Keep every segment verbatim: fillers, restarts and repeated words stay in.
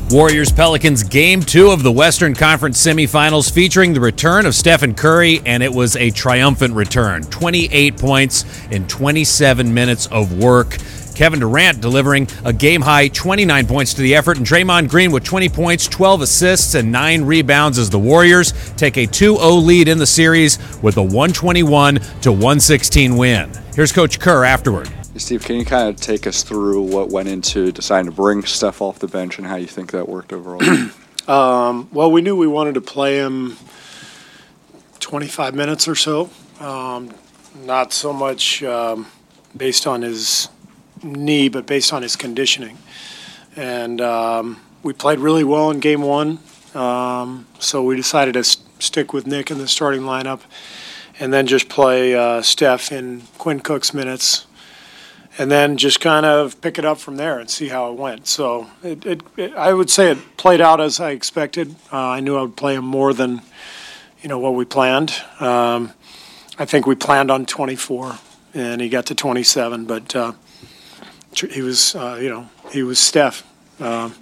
Warriors-Pelicans Game two of the Western Conference semifinals featuring the return of Stephen Curry, and it was a triumphant return. twenty-eight points in twenty-seven minutes of work. Kevin Durant delivering a game-high twenty-nine points to the effort, and Draymond Green with twenty points, twelve assists, and nine rebounds as the Warriors take a two oh lead in the series with a one twenty-one to one sixteen win. Here's Coach Kerr afterward. Steve, can you kind of take us through what went into deciding to bring Steph off the bench and how you think that worked overall? um, well, we knew we wanted to play him twenty-five minutes or so. Um, not so much um, based on his knee, but based on his conditioning. And um, we played really well in game one, um, so we decided to s- stick with Nick in the starting lineup and then just play uh, Steph in Quinn Cook's minutes, and then just kind of pick it up from there and see how it went. So it, it, it I would say it played out as I expected. Uh, I knew I would play him more than, you know, what we planned. Um, I think we planned on twenty-four, and he got to twenty-seven, but uh, he was, uh, you know, he was Steph. Uh,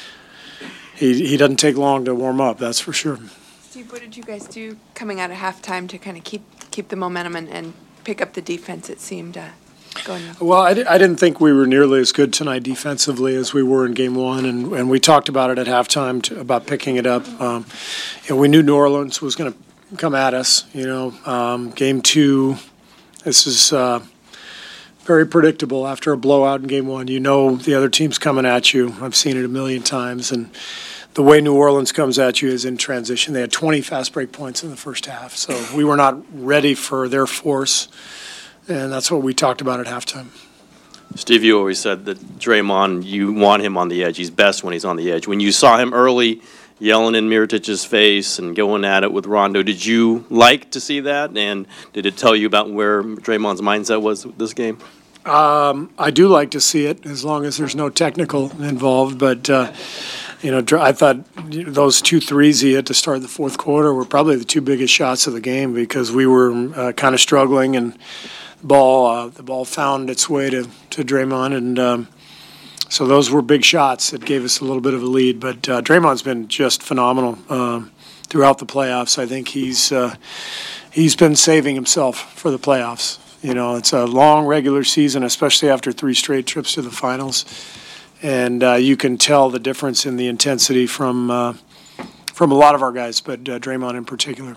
he he doesn't take long to warm up, that's for sure. Steve, what did you guys do coming out of halftime to kind of keep keep the momentum and, and pick up the defense? It seemed uh, going. Well, I, di- I didn't think we were nearly as good tonight defensively as we were in game one, and, and we talked about it at halftime to, about picking it up. Um, and we knew New Orleans was going to come at us. You know, um, game two, this is uh, very predictable after a blowout in game one. You know the other team's coming at you. I've seen it a million times, and the way New Orleans comes at you is in transition. They had twenty fast break points in the first half, so we were not ready for their force, and that's what we talked about at halftime. Steve, you always said that Draymond, you want him on the edge. He's best when he's on the edge. When you saw him early yelling in Mirotić's face and going at it with Rondo, did you like to see that? And did it tell you about where Draymond's mindset was with this game? Um, I do like to see it, as long as there's no technical involved. But, uh, you know, I thought those two threes he hit to start the fourth quarter were probably the two biggest shots of the game, because we were uh, kind of struggling, and the ball, uh, the ball found its way to, to Draymond. And um, so those were big shots that gave us a little bit of a lead. But uh, Draymond's been just phenomenal uh, throughout the playoffs. I think he's uh, he's been saving himself for the playoffs. You know, it's a long regular season, especially after three straight trips to the finals. And uh, you can tell the difference in the intensity from uh, from a lot of our guys, but uh, Draymond in particular.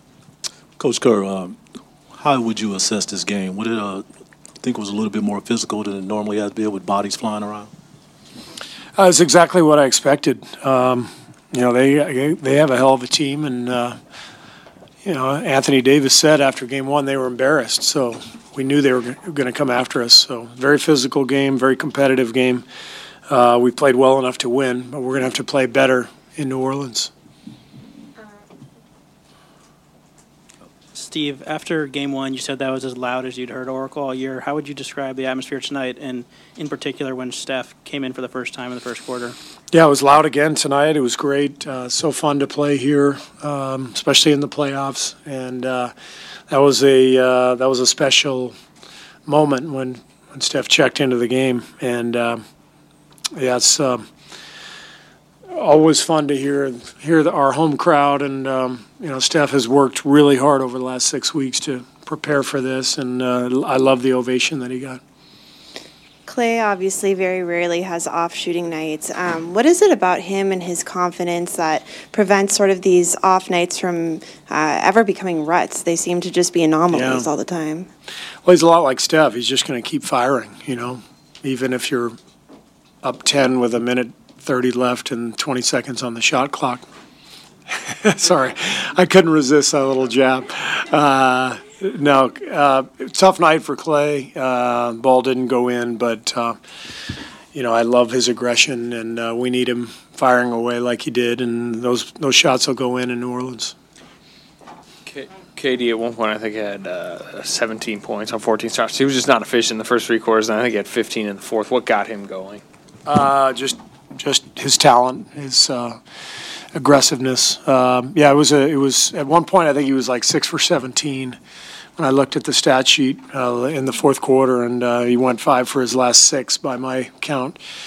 Coach Kerr, um, how would you assess this game? Would it uh, think it was a little bit more physical than it normally has been, with bodies flying around? Uh, it's exactly what I expected. Um, you know, they they have a hell of a team, and uh, you know, Anthony Davis said after game one they were embarrassed, so we knew they were going to come after us. So very physical game, very competitive game. Uh, we played well enough to win, but we're going to have to play better in New Orleans. Steve, after game one, you said that was as loud as you'd heard Oracle all year. How would you describe the atmosphere tonight, and in particular when Steph came in for the first time in the first quarter? Yeah, it was loud again tonight. It was great. Uh, so fun to play here, um, especially in the playoffs. And uh, that was a uh, that was a special moment when, when Steph checked into the game. And uh, yeah, it's uh, always fun to hear hear the, our home crowd. And um, you know, Steph has worked really hard over the last six weeks to prepare for this, and uh, I love the ovation that he got. Klay obviously very rarely has off shooting nights. Um, what is it about him and his confidence that prevents sort of these off nights from uh, ever becoming ruts? They seem to just be anomalies Yeah. all the time. Well, he's a lot like Steph. He's just going to keep firing, you know, even if you're up ten with a minute thirty left and twenty seconds on the shot clock. Sorry, I couldn't resist that little jab. Uh, no, uh, tough night for Klay. Uh, ball didn't go in, but, uh, you know, I love his aggression, and uh, we need him firing away like he did, and those those shots will go in in New Orleans. K- KD at one point, I think, had uh, seventeen points on fourteen shots. He was just not efficient in the first three quarters, and I think he had fifteen in the fourth. What got him going? Uh, just just his talent, his uh, aggressiveness. Um, yeah, it was a. It was at one point I think he was like six for seventeen. When I looked at the stat sheet uh, in the fourth quarter, and uh, he went five for his last six by my count.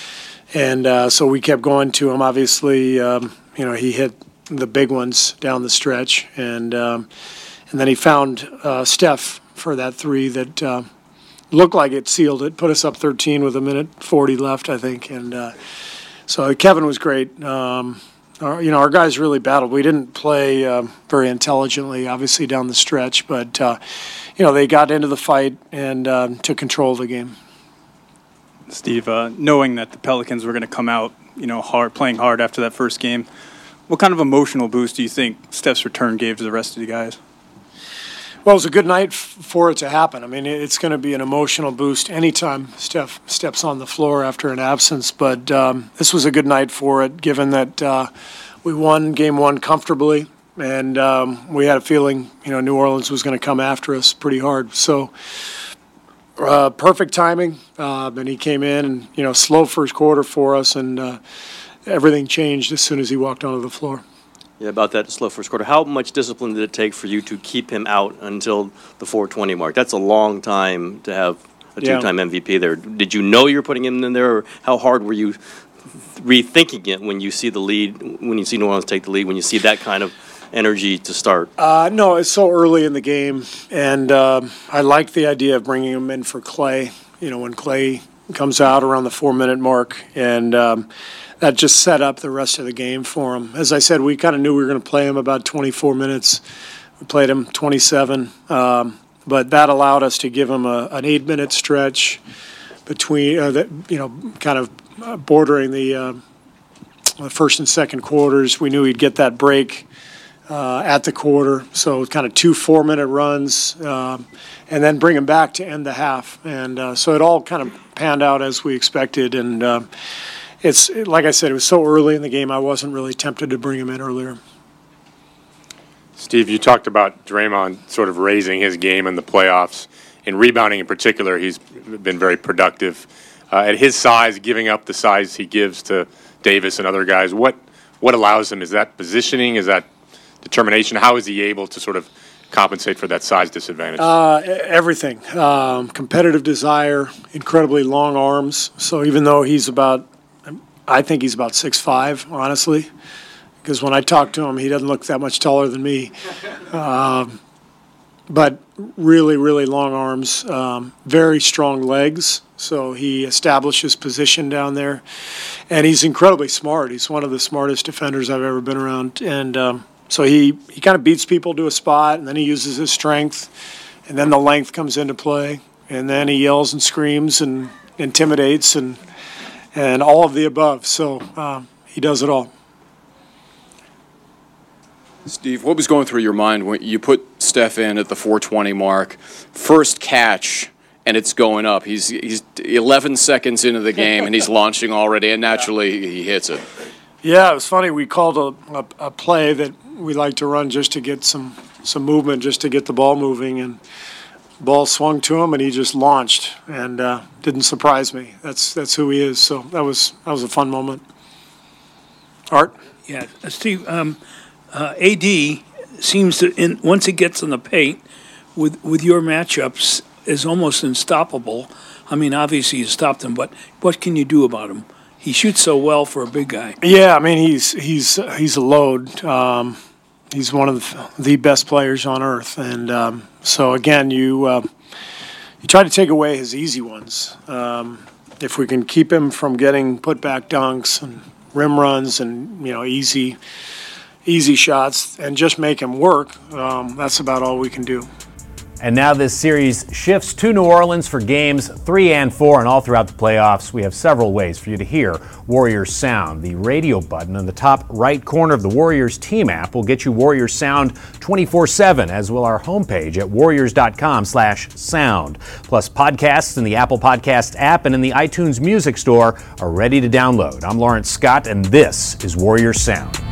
And uh, so we kept going to him. Obviously, um, you know, he hit the big ones down the stretch. And, um, and then he found uh, Steph for that three that uh, looked like it sealed it, put us up thirteen with a minute forty left, I think. And uh, so Kevin was great. Um, our, you know, our guys really battled. We didn't play uh, very intelligently, obviously, down the stretch. But, uh, you know, they got into the fight and uh, took control of the game. Steve, uh, knowing that the Pelicans were going to come out, you know, hard, playing hard after that first game, what kind of emotional boost do you think Steph's return gave to the rest of the guys? Well, it was a good night f- for it to happen. I mean, it's going to be an emotional boost anytime Steph steps on the floor after an absence. But um, this was a good night for it, given that uh, we won game one comfortably, and um, we had a feeling, you know, New Orleans was going to come after us pretty hard. So uh, perfect timing, uh, and he came in and, you know, slow first quarter for us, and uh, everything changed as soon as he walked onto the floor. Yeah, about that slow first quarter. How much discipline did it take for you to keep him out until the four twenty mark? That's a long time to have a Yeah. two-time M V P there. Did you know you were putting him in there, or how hard were you rethinking it when you see the lead, when you see New Orleans take the lead, when you see that kind of energy to start? Uh, no, it's so early in the game, and um, I like the idea of bringing him in for Clay. You know, when Clay comes out around the four-minute mark, and um, that just set up the rest of the game for him. As I said, we kind of knew we were going to play him about twenty-four minutes. We played him twenty-seven, um, but that allowed us to give him a, an eight-minute stretch between, uh, that, you know, kind of bordering the, uh, the first and second quarters. We knew he'd get that break uh, at the quarter, so kind of two four-minute runs, um, and then bring him back to end the half. And uh, so it all kind of panned out as we expected, and uh, It's like I said, it was so early in the game, I wasn't really tempted to bring him in earlier. Steve, you talked about Draymond sort of raising his game in the playoffs. In rebounding in particular, he's been very productive. Uh, at his size, giving up the size he gives to Davis and other guys, what what allows him? Is that positioning? Is that determination? How is he able to sort of compensate for that size disadvantage? Uh, everything. Um, competitive desire, incredibly long arms. So even though he's about I think he's about six five, honestly, because when I talk to him, he doesn't look that much taller than me. Um, but really, really long arms, um, very strong legs, so he establishes position down there. And he's incredibly smart. He's one of the smartest defenders I've ever been around. And um, so he, he kind of beats people to a spot, and then he uses his strength, and then the length comes into play, and then he yells and screams and intimidates and and all of the above. So um, he does it all. Steve, what was going through your mind when you put Steph in at the four twenty mark? First catch, and it's going up. He's he's eleven seconds into the game, and he's launching already, and naturally he hits it. Yeah, it was funny. We called a, a, a play that we like to run just to get some, some movement, just to get the ball moving, and ball swung to him, and he just launched, and uh, didn't surprise me. That's that's who he is. So that was that was a fun moment. Art? Yeah, uh, Steve. Um, uh, A D seems to, in, once it gets in the paint, with with your matchups, is almost unstoppable. I mean, obviously you stopped him, but what can you do about him? He shoots so well for a big guy. Yeah, I mean he's he's he's a load. Um, he's one of the, the best players on earth, and um, so again, you uh, you try to take away his easy ones. Um, if we can keep him from getting put back dunks and rim runs and you know easy easy shots, and just make him work, um, that's about all we can do. And now this series shifts to New Orleans for games three and four, and all throughout the playoffs, we have several ways for you to hear Warriors Sound. The radio button in the top right corner of the Warriors team app will get you Warriors Sound twenty-four seven, as will our homepage at warriors.com slash sound. Plus, podcasts in the Apple Podcast app and in the iTunes Music Store are ready to download. I'm Lawrence Scott, and this is Warriors Sound.